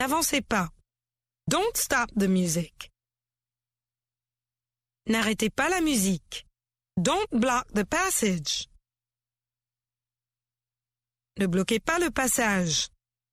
N'avancez pas. Don't stop the music. N'arrêtez pas la musique. Don't block the passage. Ne bloquez pas le passage.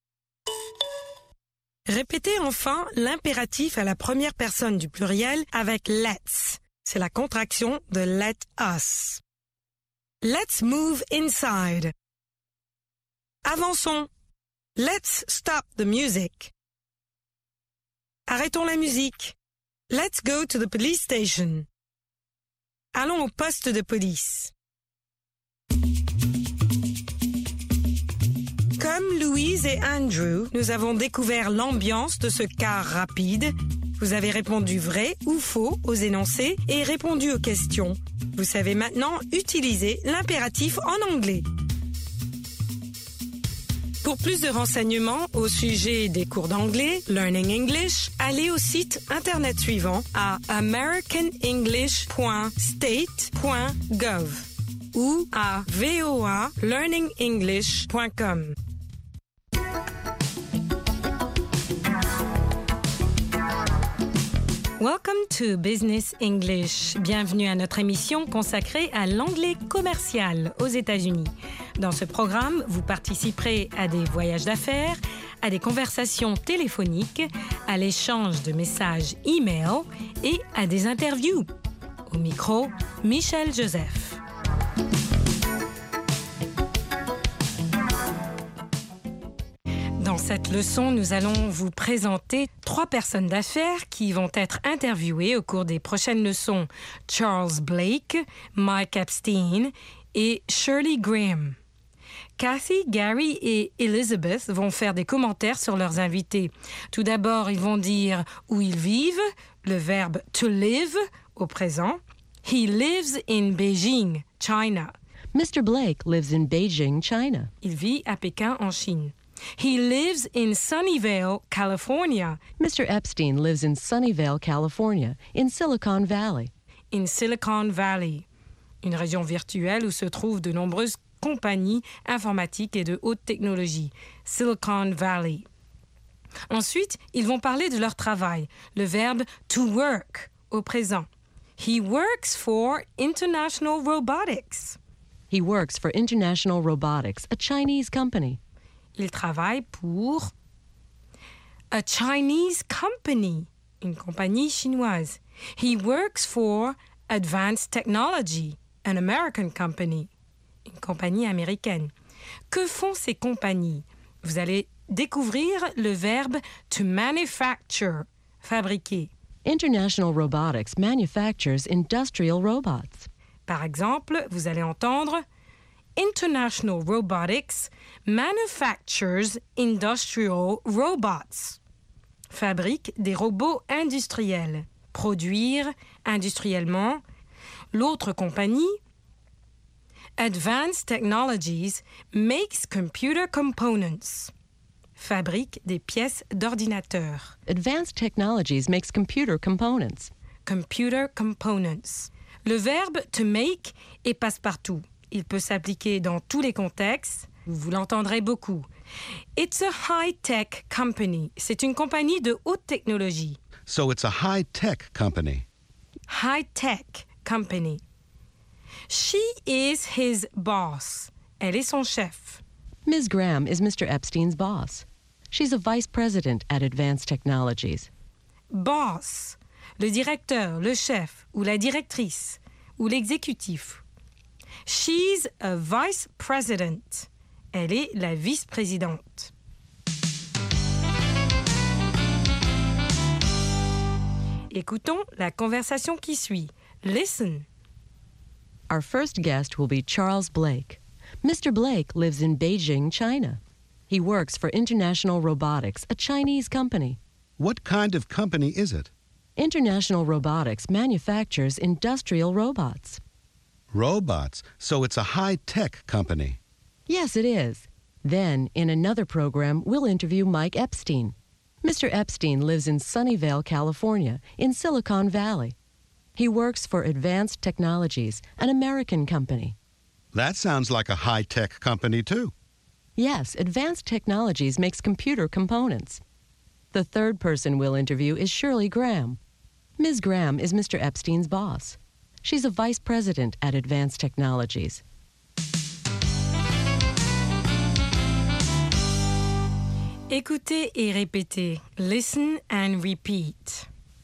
Répétez enfin l'impératif à la première personne du pluriel avec let's. C'est la contraction de let us. Let's move inside. Avançons. Let's stop the music. Arrêtons la musique. Let's go to the police station. Allons au poste de police. Comme Louise et Andrew, nous avons découvert l'ambiance de ce car rapide. Vous avez répondu vrai ou faux aux énoncés et répondu aux questions. Vous savez maintenant utiliser l'impératif en anglais. Pour plus de renseignements au sujet des cours d'anglais, Learning English, allez au site internet suivant à americanenglish.state.gov ou à voalearningenglish.com. Welcome to Business English. Bienvenue à notre émission consacrée à l'anglais commercial aux États-Unis. Dans ce programme, vous participerez à des voyages d'affaires, à des conversations téléphoniques, à l'échange de messages e-mail et à des interviews. Au micro, Michel Joseph. Dans cette leçon, nous allons vous présenter 3 personnes d'affaires qui vont être interviewées au cours des prochaines leçons. Charles Blake, Mike Epstein et Shirley Graham. Kathy, Gary et Elizabeth vont faire des commentaires sur leurs invités. Tout d'abord, ils vont dire où ils vivent, le verbe to live au présent. He lives in Beijing, China. Mr. Blake lives in Beijing, China. Il vit à Pékin, en Chine. He lives in Sunnyvale, California. Mr. Epstein lives in Sunnyvale, California, in Silicon Valley. In Silicon Valley, une région virtuelle où se trouvent de nombreuses compagnies informatiques et de haute technologie. Silicon Valley. Ensuite, ils vont parler de leur travail, le verbe to work au présent. He works for International Robotics. He works for International Robotics, a Chinese company. Il travaille pour a Chinese company, une compagnie chinoise. He works for Advanced Technology, an American company, une compagnie américaine. Que font ces compagnies? Vous allez découvrir le verbe to manufacture, fabriquer. International Robotics manufactures industrial robots. Par exemple, vous allez entendre International Robotics manufactures industrial robots. Fabrique des robots industriels. Produire industriellement. L'autre compagnie, Advanced Technologies makes computer components. Fabrique des pièces d'ordinateur. Advanced Technologies makes computer components. Computer components. Le verbe to make est passe-partout. Il peut s'appliquer dans tous les contextes. Vous l'entendrez beaucoup. It's a high-tech company. C'est une compagnie de haute technologie. So it's a high-tech company. High-tech company. She is his boss. Elle est son chef. Ms. Graham is Mr. Epstein's boss. She's a vice president at Advanced Technologies. Boss. Le directeur, le chef, ou la directrice, ou l'exécutif. She's a vice president. Elle est la vice-présidente. Écoutons la conversation qui suit. Listen. Our first guest will be Charles Blake. Mr. Blake lives in Beijing, China. He works for International Robotics, a Chinese company. What kind of company is it? International Robotics manufactures industrial robots. Robots. So it's a high-tech company. Yes, it is. Then, in another program, we'll interview Mike Epstein. Mr. Epstein lives in Sunnyvale, California, in Silicon Valley. He works for Advanced Technologies, an American company. That sounds like a high-tech company, too. Yes, Advanced Technologies makes computer components. The third person we'll interview is Shirley Graham. Ms. Graham is Mr. Epstein's boss. She's a vice president at Advanced Technologies. Écoutez et répétez. Listen and repeat.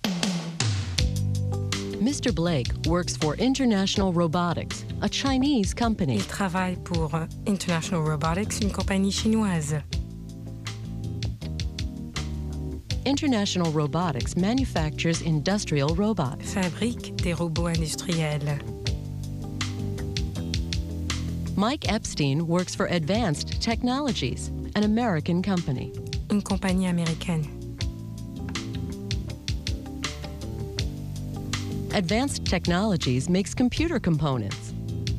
Mr. Blake works for International Robotics, a Chinese company. Il travaille pour International Robotics, une compagnie chinoise. International Robotics manufactures industrial robots. Fabrique des robots industriels. Mike Epstein works for Advanced Technologies, an American company. Une compagnie américaine. Advanced Technologies makes computer components.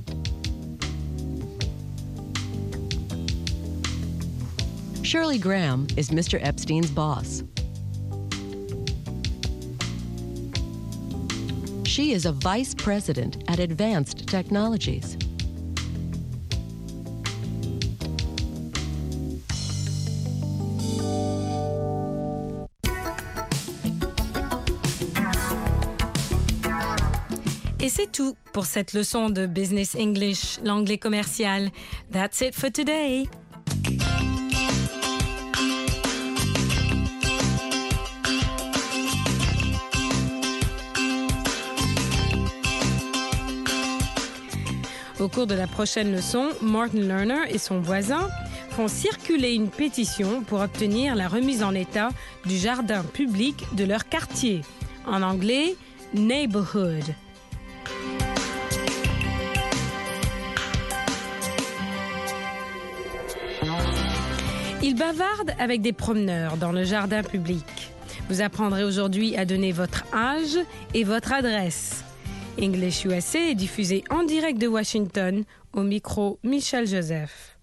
Shirley Graham is Mr. Epstein's boss. She is a vice president at Advanced Technologies. Et c'est tout pour cette leçon de Business English, l'anglais commercial. That's it for today. Au cours de la prochaine leçon, Martin Lerner et son voisin font circuler une pétition pour obtenir la remise en état du jardin public de leur quartier. En anglais, neighborhood. Ils bavardent avec des promeneurs dans le jardin public. Vous apprendrez aujourd'hui à donner votre âge et votre adresse. English USA est diffusé en direct de Washington, au micro Michel Joseph.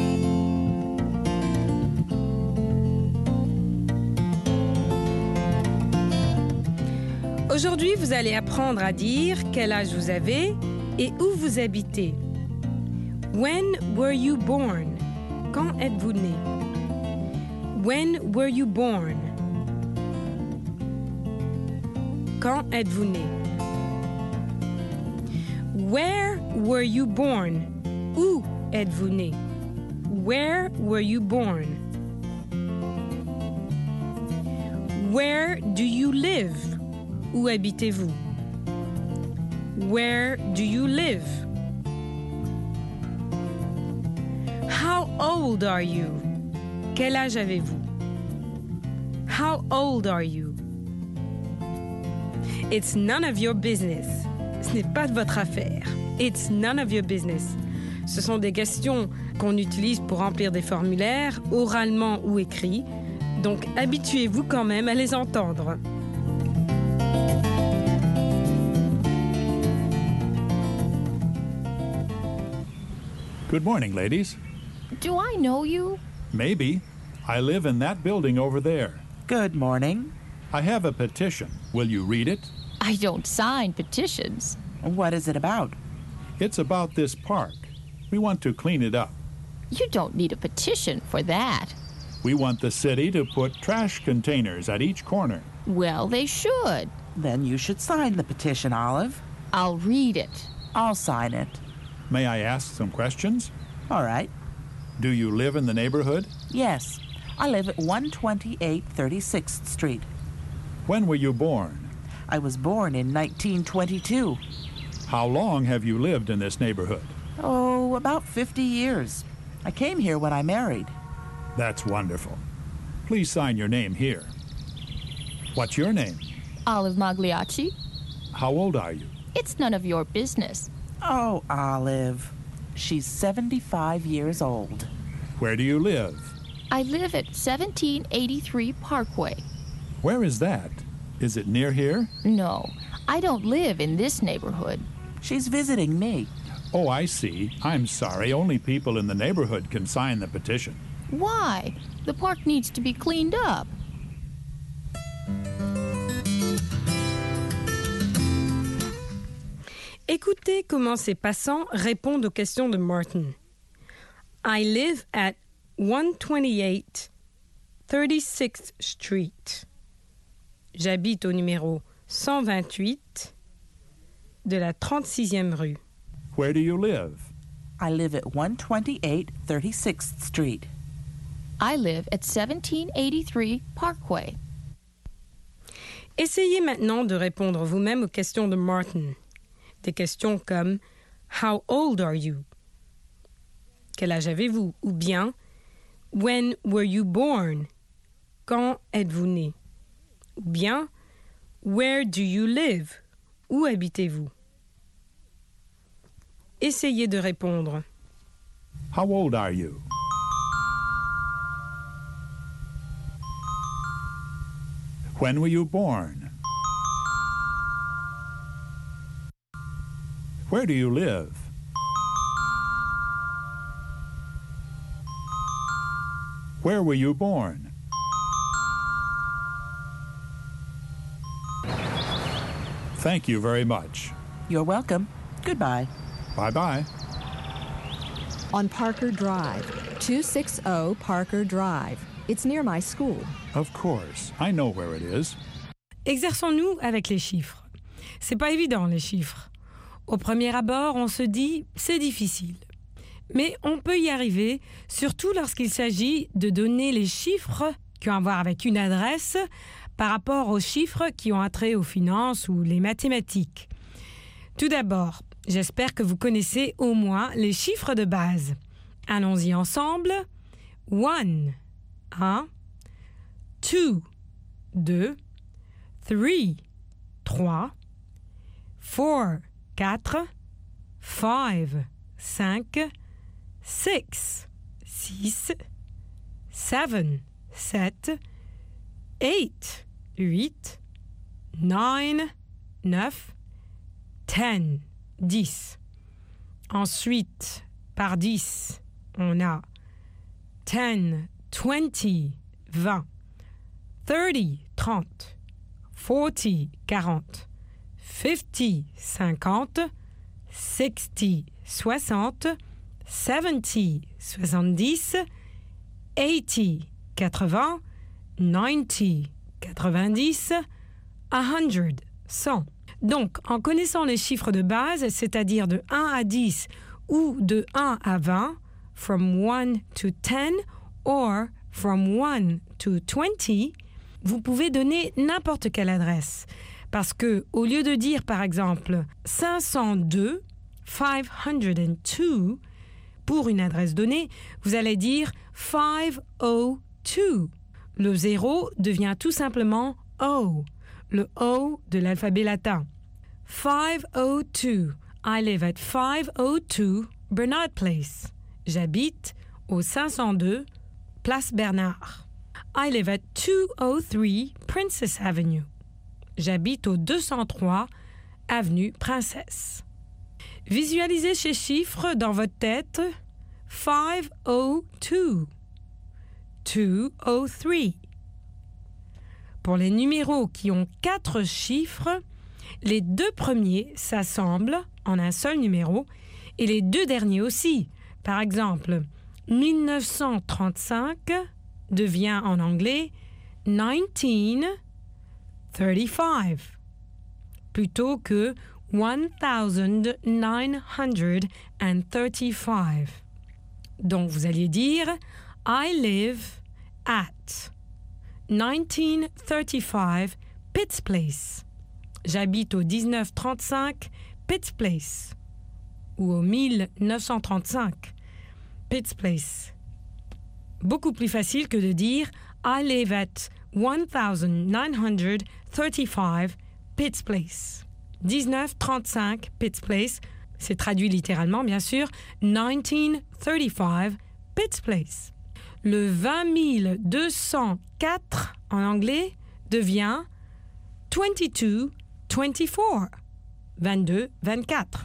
Aujourd'hui, vous allez apprendre à dire quel âge vous avez et où vous habitez. When were you born? Quand êtes-vous né? When were you born? Quand êtes-vous né? Where were you born? Où êtes-vous né? Where were you born? Where do you live? Où habitez-vous? Where do you live? How old are you? Quel âge avez-vous? How old are you? It's none of your business. Ce n'est pas de votre affaire. It's none of your business. Ce sont des questions qu'on utilise pour remplir des formulaires, oralement ou écrits. Donc, habituez-vous quand même à les entendre. Good morning, ladies. Do I know you? Maybe. I live in that building over there. Good morning. I have a petition. Will you read it? I don't sign petitions. What is it about? It's about this park. We want to clean it up. You don't need a petition for that. We want the city to put trash containers at each corner. Well, they should. Then you should sign the petition, Olive. I'll read it. I'll sign it. May I ask some questions? All right. Do you live in the neighborhood? Yes. I live at 128 36th Street. When were you born? I was born in 1922. How long have you lived in this neighborhood? Oh, about 50 years. I came here when I married. That's wonderful. Please sign your name here. What's your name? Olive Magliacci? How old are you? It's none of your business. Oh, Olive. She's 75 years old. Where do you live? I live at 1783 Parkway. Where is that? Is it near here? No, I don't live in this neighborhood. She's visiting me. Oh, I see. I'm sorry. Only people in the neighborhood can sign the petition. Why? The park needs to be cleaned up. Écoutez comment ces passants répondent aux questions de Martin. I live at 128 36th Street. J'habite au numéro 128 de la 36e rue. Where do you live? I live at 128 36th Street. I live at 1783 Parkway. Essayez maintenant de répondre vous-même aux questions de Martin. Des questions comme « How old are you? » Quel âge avez-vous? Ou bien « When were you born? » Quand êtes-vous né? Ou bien « Where do you live? » Où habitez-vous? Essayez de répondre. How old are you? When were you born? Where do you live? Where were you born? Thank you very much. You're welcome. Goodbye. Bye-bye. On Parker Drive, 260 Parker Drive. It's near my school. Of course. I know where it is. Exerçons-nous avec les chiffres. C'est pas évident, les chiffres. Au premier abord, on se dit « c'est difficile ». Mais on peut y arriver, surtout lorsqu'il s'agit de donner les chiffres qui ont à voir avec une adresse par rapport aux chiffres qui ont attrait aux finances ou les mathématiques. Tout d'abord, j'espère que vous connaissez au moins les chiffres de base. Allons-y ensemble. 1, 1, 2, 2, 3, 3, 4, 4, 5, 5, 6, 6, 7, 7, 8, 8, 9, 9, 10, 10. Ensuite, par 10, on a 10, 20, 20, 30, 30, 40, 40, 50, 50, 60, 60, 70, 70, 80, 80, 90, 90, 100, 100. Donc, en connaissant les chiffres de base, c'est-à-dire de 1 à 10 ou de 1 à 20, from 1 to 10 or from 1 to 20, vous pouvez donner n'importe quelle adresse. Parce que, au lieu de dire, par exemple, 502, 502, pour une adresse donnée, vous allez dire 502. Le 0 devient tout simplement O, le O de l'alphabet latin. 502. I live at 502 Bernard Place. J'habite au 502 Place Bernard. I live at 203 Princess Avenue. J'habite au 203 Avenue Princesse. Visualisez ces chiffres dans votre tête. 502. 203. Pour les numéros qui ont 4 chiffres, les 2 premiers s'assemblent en un seul numéro et les 2 derniers aussi. Par exemple, 1935 devient en anglais 1935 plutôt que 1935. Donc vous alliez dire I live at 1935 Pitts Place. J'habite au 1935 Pitts Place ou au 1935 Pitts Place. Beaucoup plus facile que de dire I live at 1935 Pitts Place. 1935 Pitts Place, c'est traduit littéralement bien sûr, 1935 Pitts Place. Le 20204 en anglais devient 2224. 22, 24.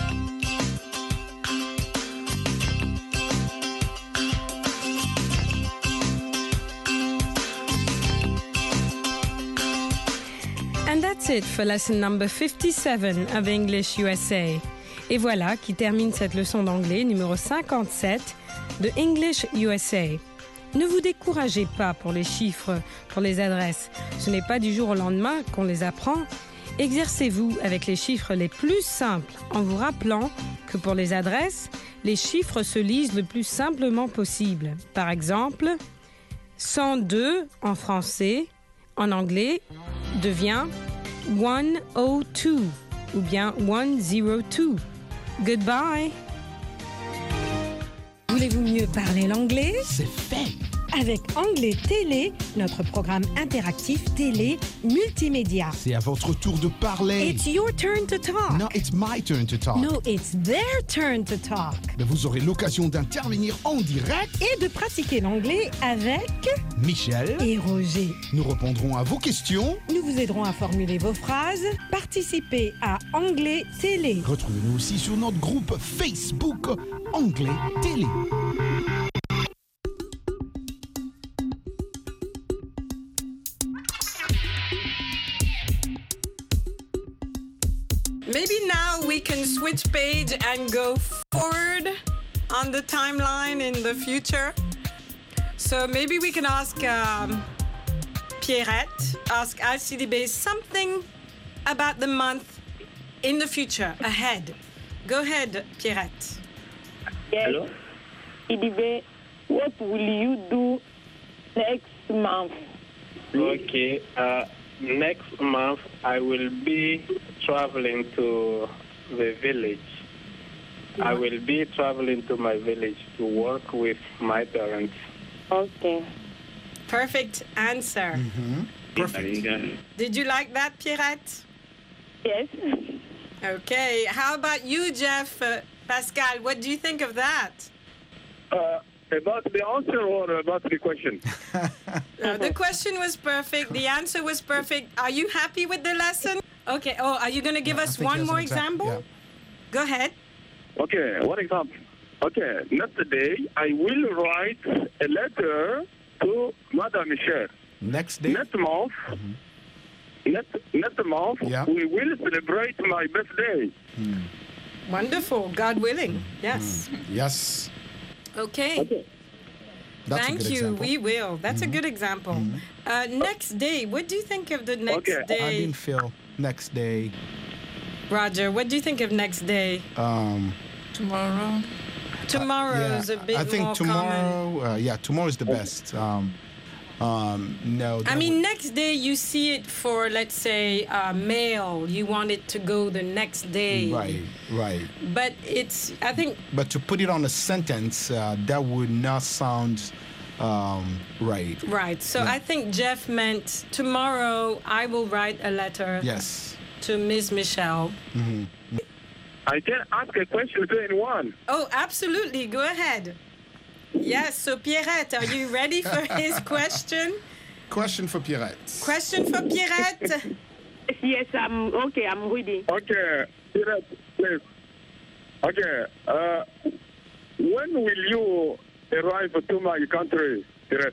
And that's it for lesson number 57 of English USA. Et voilà qui termine cette leçon d'anglais numéro 57 de English USA. Ne vous découragez pas pour les chiffres, pour les adresses. Ce n'est pas du jour au lendemain qu'on les apprend. Exercez-vous avec les chiffres les plus simples en vous rappelant que pour les adresses, les chiffres se lisent le plus simplement possible. Par exemple, 102 en français, en anglais, devient 102 ou bien 102. Goodbye. Voulez-vous mieux parler l'anglais? C'est fait. Avec Anglais Télé, notre programme interactif télé multimédia. C'est à votre tour de parler. It's your turn to talk. No, it's my turn to talk. No, it's their turn to talk. Mais vous aurez l'occasion d'intervenir en direct. Et de pratiquer l'anglais avec Michel et Roger. Nous répondrons à vos questions. Nous vous aiderons à formuler vos phrases. Participez à Anglais Télé. Retrouvez-nous aussi sur notre groupe Facebook Anglais Télé. Maybe now we can switch page and go forward on the timeline in the future. So maybe we can ask Pierrette, ask Alcidibe something about the month in the future, ahead. Go ahead, Pierrette. Yes. Hello? Idibe, what will you do next month? Okay. Next month, I will be traveling to the village. I will be traveling to my village to work with my parents. Okay. Perfect answer. Perfect. Did you like that, Pierrette? Yes. Okay. How about you, Jeff? Pascal, what do you think of that? About the answer or about the question? The question was perfect. The answer was perfect. Are you happy with the lesson? Okay. Oh, are you going to give us one more example? Yeah. Go ahead. Okay, one example. Okay, next day, I will write a letter to Madame Michel. Next day. Next month, next month, Yeah. we will celebrate my birthday. Wonderful. God willing. Yes. Yes. Okay. That's a Thank good you. example. We will. That's a good example. Next day. What do you think of the next Okay. I day? didn't feel next day. Roger, what do you think of next day? Tomorrow. Tomorrow's a bit I think more tomorrow. common. Tomorrow is the best. No. I mean, next day you see it for, let's say, mail. You want it to go the next day. Right. But it's, I think, But to put it on a sentence, that would not sound right. right. So Yeah. I think Jeff meant tomorrow I will write a letter Yes. to Miss Michelle. I can ask a question to anyone. Oh, absolutely. Go ahead. Yes. So Pierrette, are you ready for his question? Question for Pierrette. Question for Pierrette. Yes, I'm okay. I'm ready. Okay, please. Okay, when will you arrive to my country, Direct?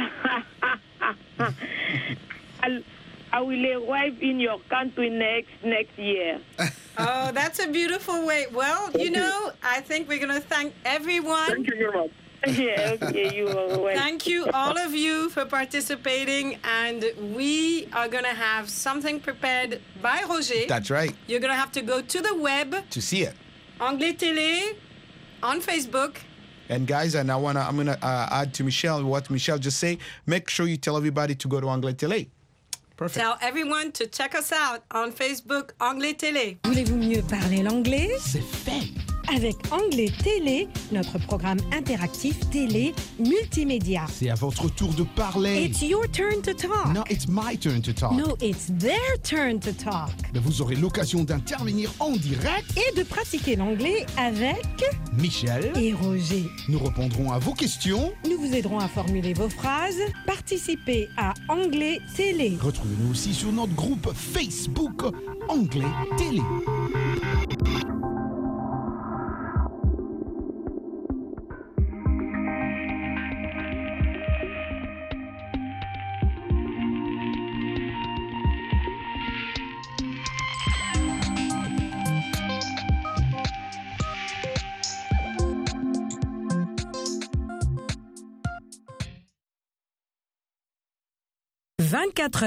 I will arrive in your country next year. Oh, that's a beautiful way. Well, you know, I think we're going to thank everyone. Thank you very much. Yeah, okay, you are welcome. Thank you, all of you, for participating. And we are going to have something prepared by Roger. That's right. You're going to have to go to the web, To see it. Anglais Télé, on Facebook. And guys, I'm gonna add to Michelle what Michelle just said. Make sure you tell everybody to go to Anglais Télé. Perfect. Tell everyone to check us out on Facebook, Anglais Télé. Voulez-vous mieux parler l'anglais? C'est fait. Avec Anglais Télé, notre programme interactif télé multimédia. C'est à votre tour de parler. It's your turn to talk. No, it's my turn to talk. No, it's their turn to talk. Mais vous aurez l'occasion d'intervenir en direct. Et de pratiquer l'anglais avec Michel. et Roger. Nous répondrons à vos questions. Nous vous aiderons à formuler vos phrases. Participez à Anglais Télé. Retrouvez-nous aussi sur notre groupe Facebook Anglais Télé. 24